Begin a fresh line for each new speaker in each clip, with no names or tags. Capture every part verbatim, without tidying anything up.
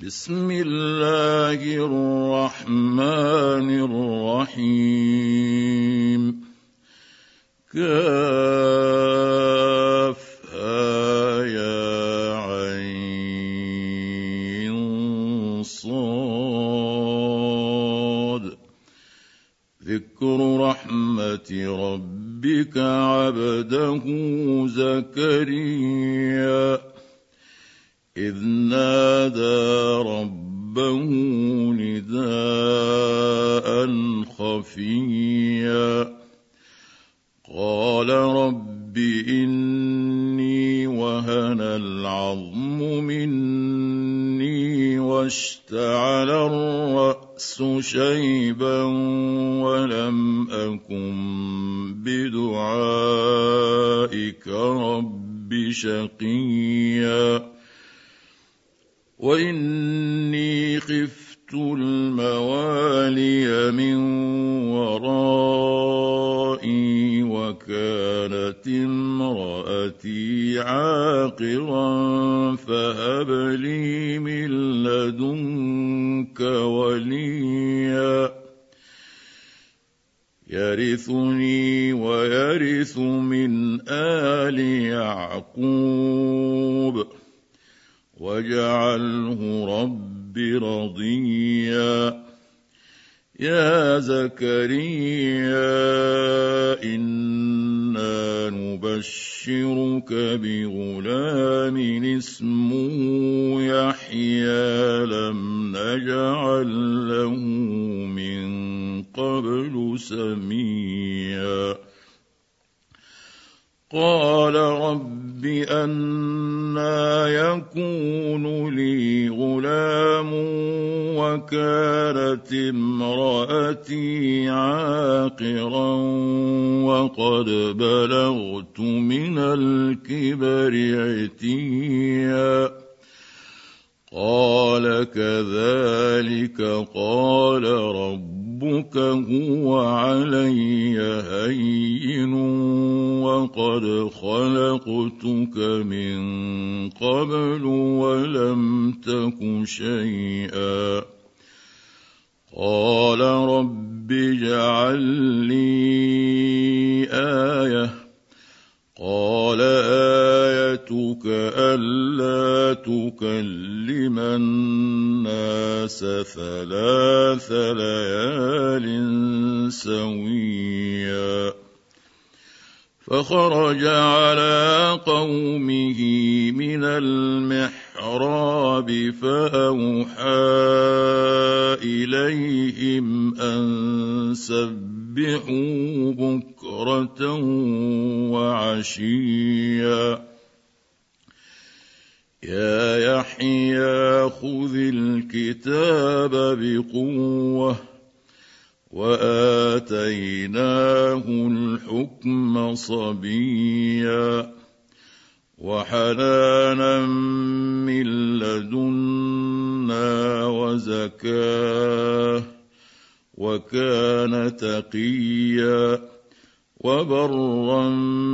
بسم الله الرحمن الرحيم. كافها يا عين صاد. ذكر رحمة ربك عبده زكريا إذ نادى ربه نداء خفيا قال رب إني وهن العظم مني واشتعل الرأس شيبا ولم أكن بدعائك رب شقيا وإني خفت الموالي من ورائي وكانت امرأتي عاقرا فهب لي من لدنك وليا يرثني ويرث من آل يعقوب واجعله رب رضيا. يا زكريا إنا نبشرك بغلام اسمه يحيى لم نجعل له من قبل سميا. قال رب أنى يكون لي غلام وكانت امرأتي عاقرا وقد بلغت من الكبر عتيا. قال كذلك قال ربك هو علي هين وقد خلقتك من قبل ولم تك شيئا. قال رب اجعل لي آية. قال آيتك ألا تكلم الناس ثلاث ليال سويا. فخرج على قومه من المحراب فأوحى إليهم أن سبحوا بكرة وعشيا. يا يحيى خذ الكتاب بقوة وآتيناه الحكم صبيا وحنانا من لدنا وزكاة وكان تقيا وبرا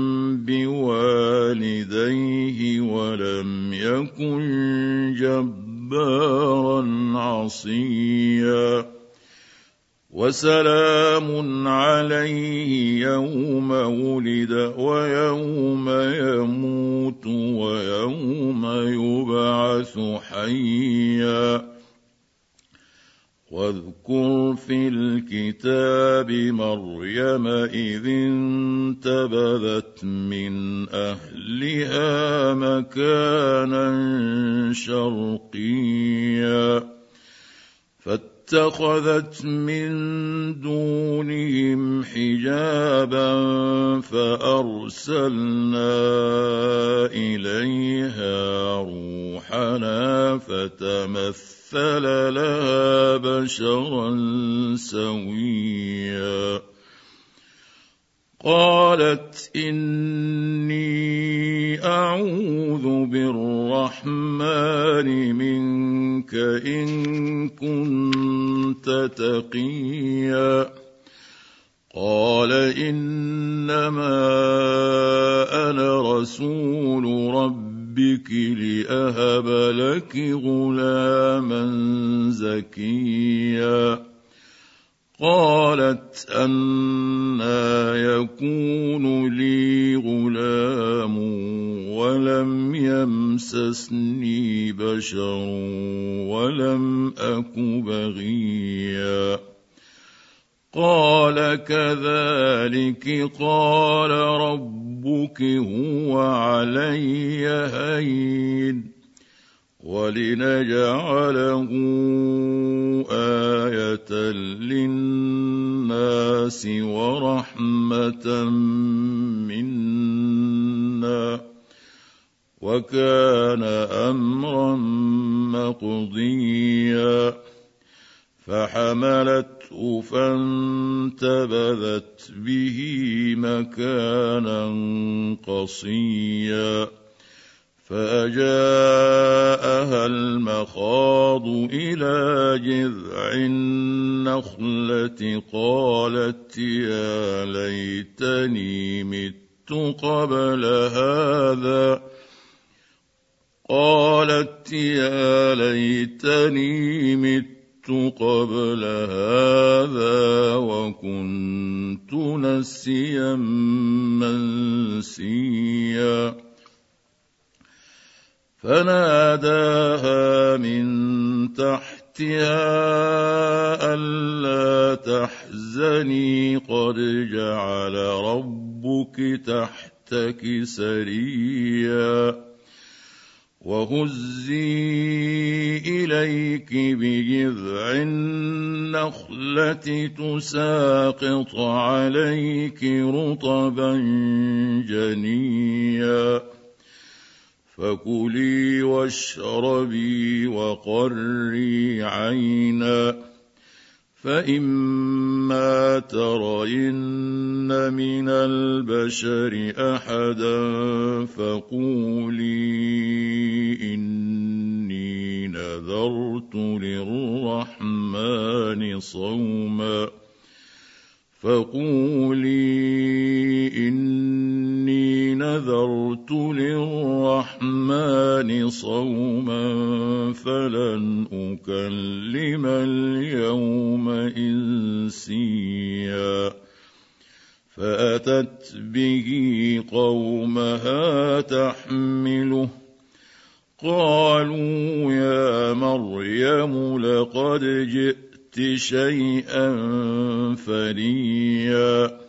بوالديه ولم يكن جبارا عصيا. وسلام عليه يوم ولد ويوم يموت ويوم يبعث حيا. واذكر في الكتاب مريم إذ انتبذت من أهلها مكانا شرقيا فاتخذت من دونهم حجابا فأرسلنا إليها روحنا فتمثل لها بشرا سويا. قالت إني أعوذ بالرحمن منك إن كنت تقيا. قال إنما أنا رسول ربك ربك لأهب لك غلاما زكيا قالت أنى يكون لي غلام ولم يمسسني بشر ولم أك بغيا قال كذلك قال ربك هو علي هين ولنجعله آية للناس ورحمة منا وكان أمرا مقضيا فحملته فانتبذت به مكانا قصيا فأجاءها المخاض إلى جذع النخلة قالت يا ليتني مت قبل هذا قالت يا ليتني مت قبل هذا وكنت نسيا منسيا فناداها من تحتها ألا تحزني قد جعل ربك تحتك سريا وهزي إليك بجذع النخلة تساقط عليك رطبا جنيا فكلي واشربي وقري عينا فإما ترين من البشر أحدا فقولي إني نذرت للرحمن صوما فقولي إني نذرت للرحمن صوما فلن أكلم اليوم إنسيا فأتت به قومها تحمله قالوا يا مريم لقد جئت شيئا فريا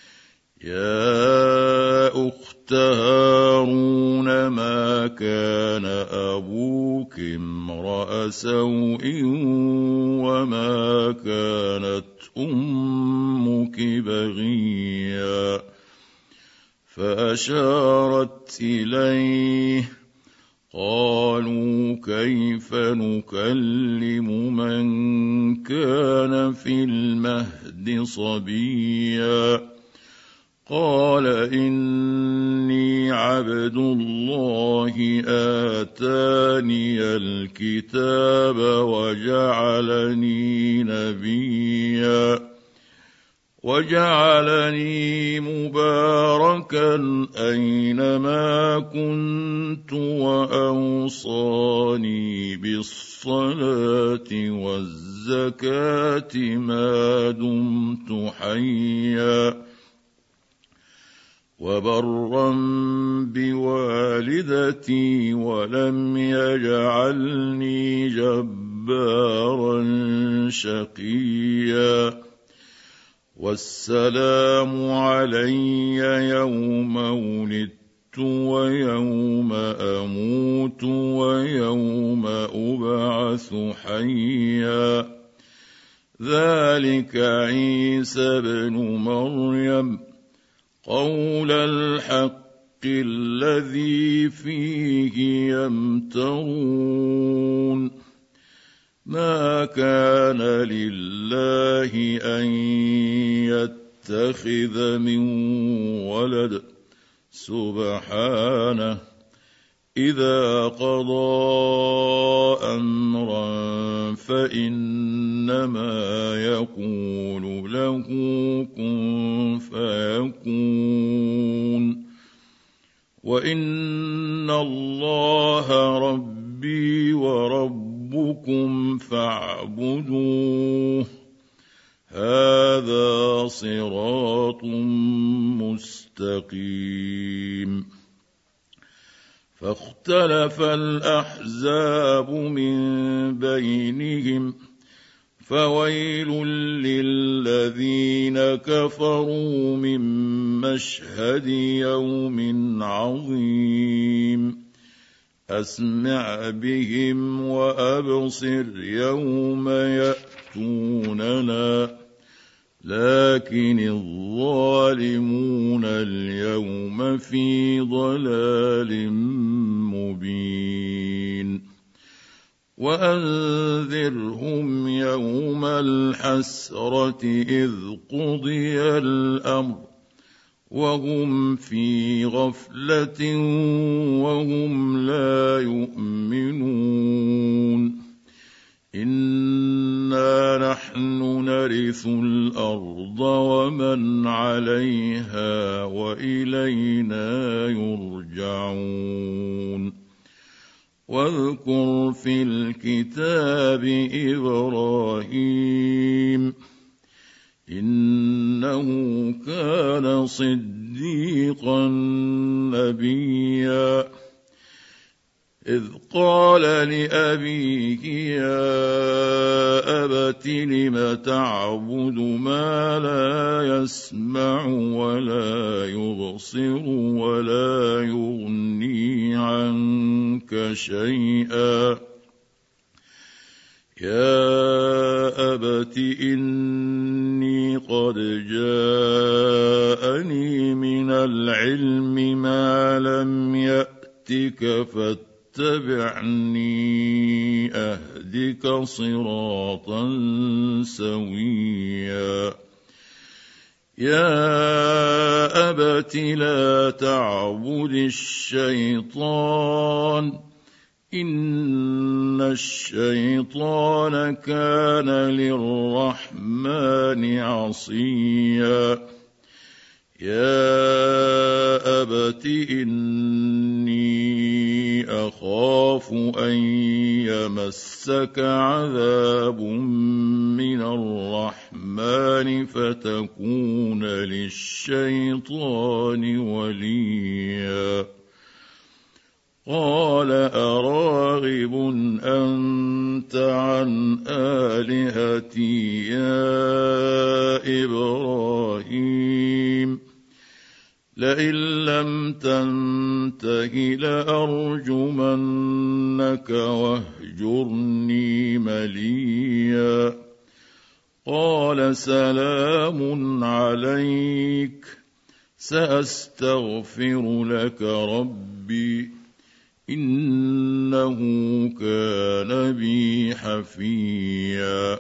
يا أخت هارون ما كان أبوك امرأ سوء وما كانت أمك بغيا فأشارت إليه قالوا كيف نكلم من كان في المهد صبيا قال إني عبد الله آتاني الكتاب وجعلني نبيا وجعلني مباركا أينما كنت وأوصاني بالصلاة والزكاة ما دمت حيا وبرا بوالدتي ولم يجعلني جبارا شقيا والسلام علي يوم ولدت ويوم أموت ويوم أبعث حيا ذلك عيسى بن مريم قول الحق الذي فيه يمترون ما كان لله أن يتخذ من ولد سبحانه إذا قضى أمرا فإنما يقول له كن فيكون وإن الله ربي وربكم فاعبدوه هذا صراط مستقيم. فاختلف الأحزاب من بينهم فويل للذين كفروا من مشهد يوم عظيم. أسمع بهم وأبصر يوم يأتوننا لكن الظالمون اليوم في ضلال مبين. وأنذرهم يوم الحسرة إذ قضي الأمر وهم في غفلة وهم لا يؤمنون. إنا نحن نرث الأرض ومن عليها وإلينا يرجعون. واذكر في الكتاب إبراهيم إنه كان صديقا نبيا إذ قال لأبيه يا أبت لم تعبد ما لا يسمع ولا يبصر ولا يغني عنك شيئا يا أبت إني قد جاءني من العلم ما لم يأتك فاتبعني أهدك صراطا سويا. يا أبت لا تعبد الشيطان إن الشيطان كان للرحمن عصيا. يا أبت إني أخاف أن يمسك عذاب من الرحمن فتكون للشيطان وليا. قال أراغب أنت عن آلهتي يا إبراهيم لئن لم تنته لأرجمنك واهجرني مليا. قال سلام عليك سأستغفر لك ربي إنه كان بي حفيا.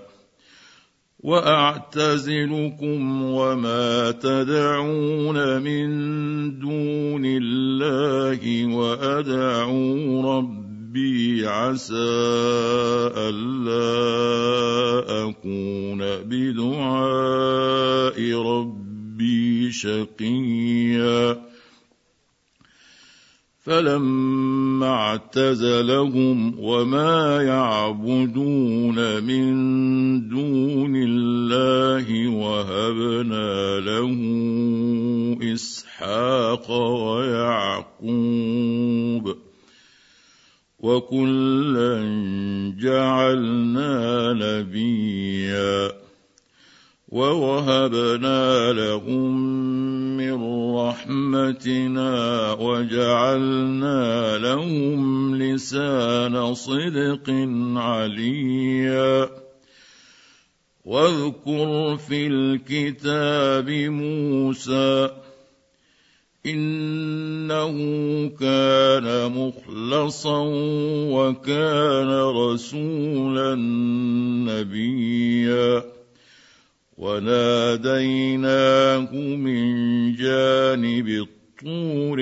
وأعتزلكم وما تدعون من دون الله وأدعو ربي عسى ألا أكون بدعاء ربي شقيا. فلما اعتزلهم وما يعبدون من دون الله وهبنا له إسحاق ويعقوب وكلا جعلنا نبيا ووهبنا لهم من رحمتنا وجعلنا لهم لسان صدق عليا. واذكر في الكتاب موسى إنه كان مخلصا وكان رسولا نبيا. وناديناه من جانب الطور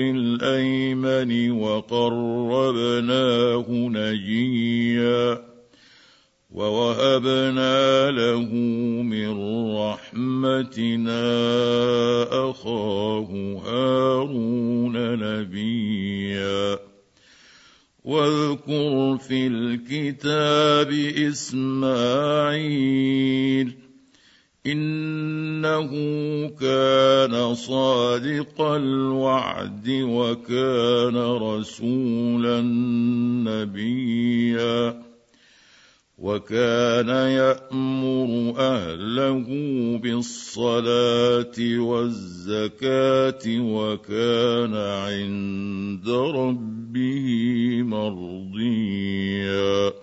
الأيمن وقربناه نجيا. ووهبنا له من رحمتنا أخاه هارون نبيا واذكر في الكتاب إسماعيل إنه كان صادق الوعد وكان رسولا نبيا وكان يأمر أهله بالصلاة والزكاة وكان عند ربه مرضيا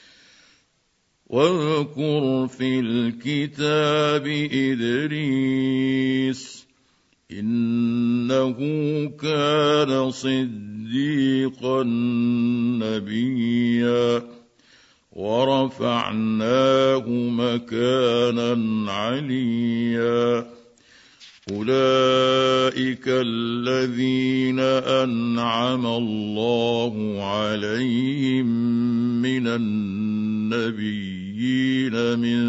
واذكر في الكتاب إدريس إنه كان صديقا نبيا ورفعناه مكانا عليا أولئك الذين أنعم الله عليهم من النبيين من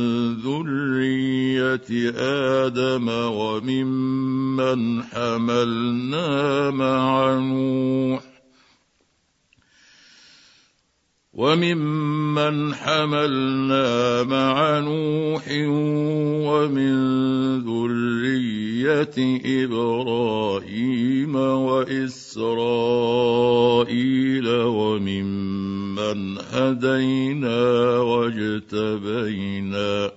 ذرية آدم وممن حملنا مع نوح وممن حملنا مع نوح ومن ذرية إبراهيم وإسرائيل وممن هدينا واجتبينا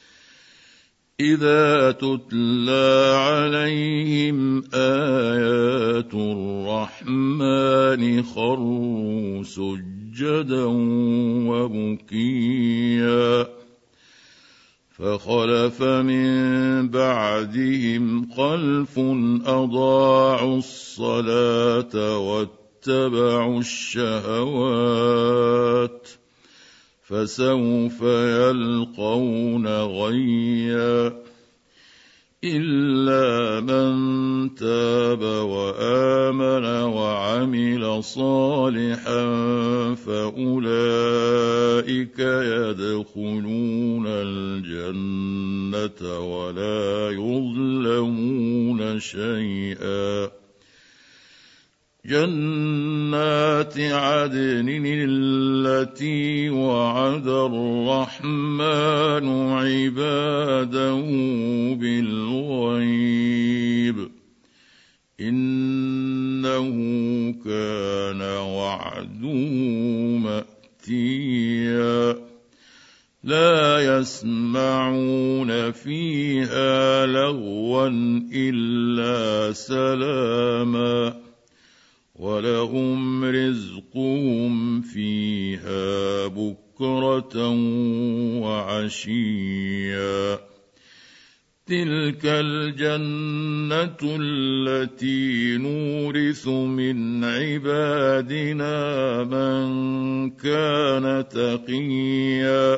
إذا تتلى عليهم آيات الرحمن خروا سجدا وبكيا فخلف من بعدهم خلف أضاعوا الصلاة واتبعوا الشهوات فسوف يلقون غيا إلا من تاب وآمن وعمل صالحا فأولئك يدخلون الجنة ولا يظلمون شيئا جنات عدن التي وعد الرحمن عباده بالغيب إنه كان وعده مأتيا لا يسمعون فيها لغوا إلا سلاما ولهم رزقهم فيها بكرة وعشيا تلك الجنة التي نورث من عبادنا من كان تقيا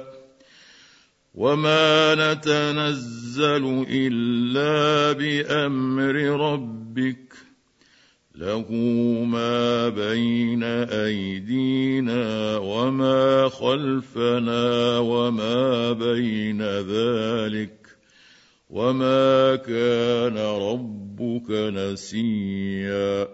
وما نتنزل إلا بأمر ربك له ما بين أيدينا وما خلفنا وما بين ذلك وما كان ربك نسيا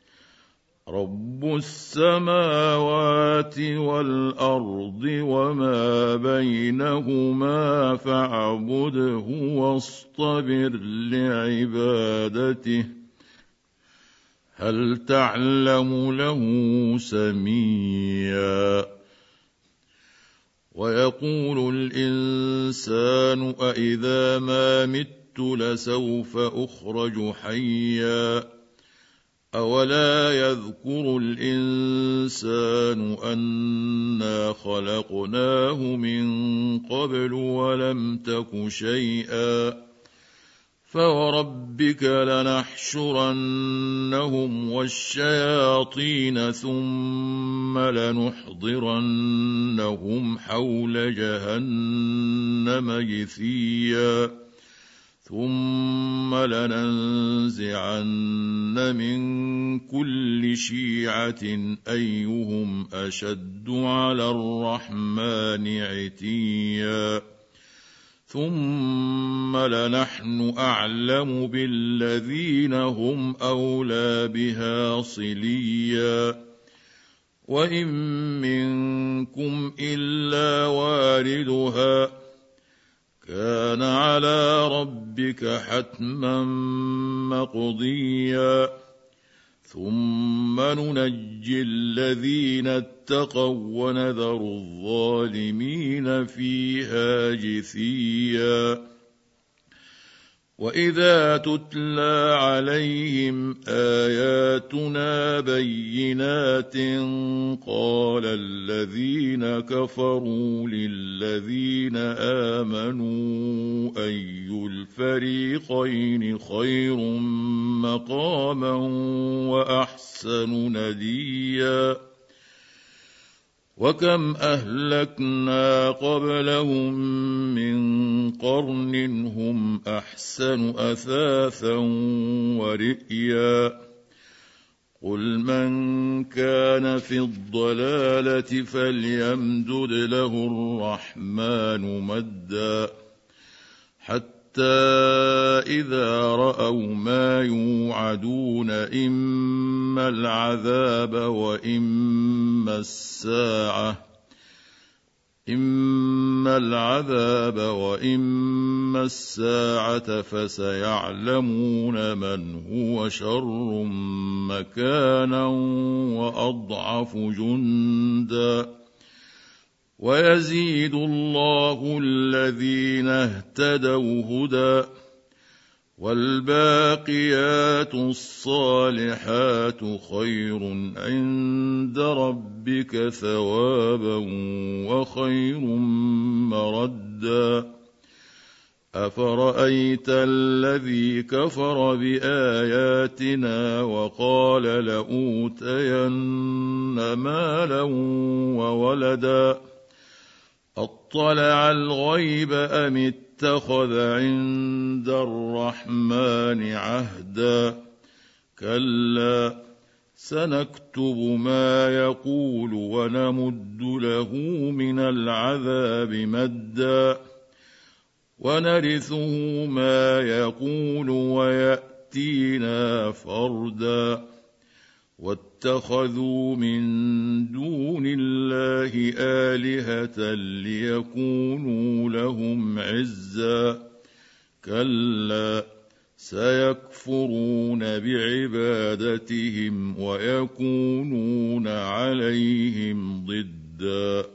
رب السماوات والأرض وما بينهما فاعبده واصطبر لعبادته هل تعلم له سميا ويقول الإنسان أإذا ما مت لسوف أخرج حيا أولا يذكر الإنسان أنا خلقناه من قبل ولم تك شيئا فوربك لنحشرنهم والشياطين ثم لنحضرنهم حول جهنم جثيا ثم لننزعن من كل شيعة أيهم أشد على الرحمن عتيا ثم لنحن أعلم بالذين هم أولى بها صليا وإن منكم إلا واردها كان على ربك حتما مقضيا ثم ننجي الذين اتقوا ونذر الظالمين فيها جثيا وإذا تتلى عليهم آياتنا بينات قال الذين كفروا للذين آمنوا أي الفريقين خير مقاما وأحسن نديا وكم أهلكنا قبلهم من قرن هم أحسن أثاثا ورئيا قل من كان في الضلالة فليمدد له الرحمن مدا حتى إذا رأوا ما يوعدون إما العذاب وإما الساعة إما العذاب وإما الساعة فسيعلمون من هو شر مكانا وأضعف جندا ويزيد الله الذين اهتدوا هدى والباقيات الصالحات خير عند ربك ثوابا وخير مردا أفرأيت الذي كفر بآياتنا وقال لأوتين مالا وولدا أطلع الغيب أم اتخذ عند الرحمن عهدا كلا سنكتب ما يقول ونمد له من العذاب مدا ونرثه ما يقول ويأتينا فردا واتخذوا من دون الله آلهة ليكونوا لهم عزا كلا سيكفرون بعبادتهم ويكونون عليهم ضدا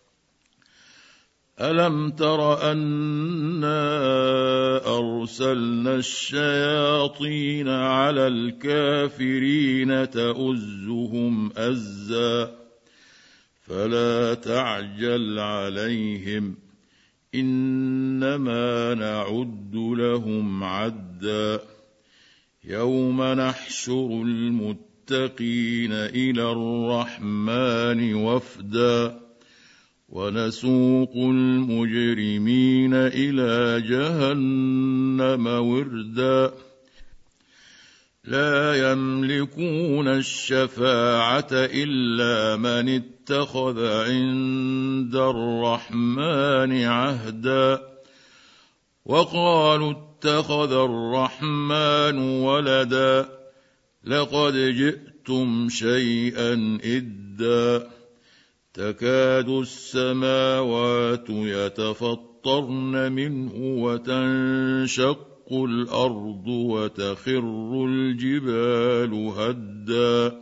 ألم تر أنا أرسلنا الشياطين على الكافرين تؤزهم أزا فلا تعجل عليهم إنما نعد لهم عدا يوم نحشر المتقين إلى الرحمن وفدا ونسوق المجرمين إلى جهنم وردا لا يملكون الشفاعة إلا من اتخذ عند الرحمن عهدا وقالوا اتخذ الرحمن ولدا لقد جئتم شيئا إدا تكاد السماوات يتفطرن منه وتنشق الأرض وتخر الجبال هدا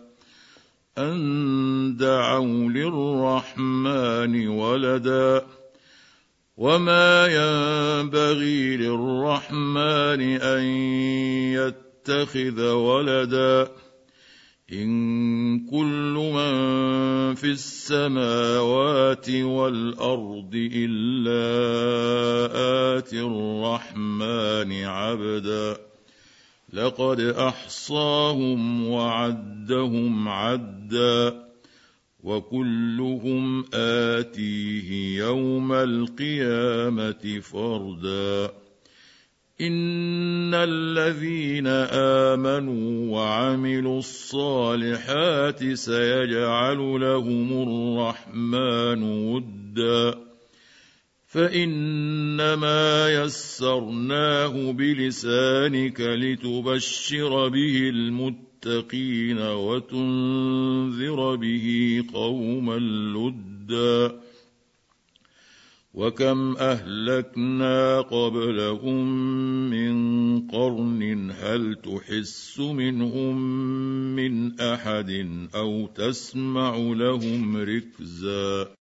أن دعوا للرحمن ولدا وما ينبغي للرحمن أن يتخذ ولدا إن كل من في السماوات والأرض إلا آتي الرحمن عبدا لقد أحصاهم وعدهم عدا وكلهم آتيه يوم القيامة فردا إن الذين آمنوا وعملوا الصالحات سيجعل لهم الرحمن ودا فإنما يسرناه بلسانك لتبشر به المتقين وتنذر به قوما لدا وكم أهلكنا قبلهم من قرن هل تحس منهم من أحد أو تسمع لهم ركزا